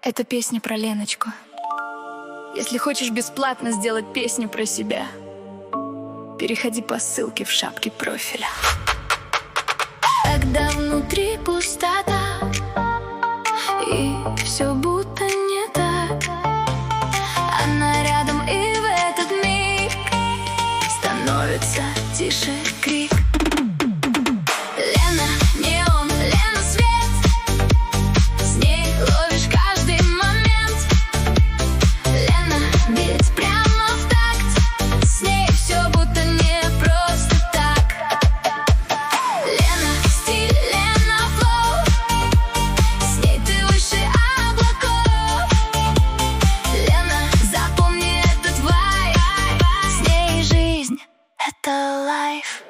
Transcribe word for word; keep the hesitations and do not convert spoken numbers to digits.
Это песня про Леночку. Если хочешь бесплатно сделать песню про себя, переходи по ссылке в шапке профиля. Когда внутри пустота,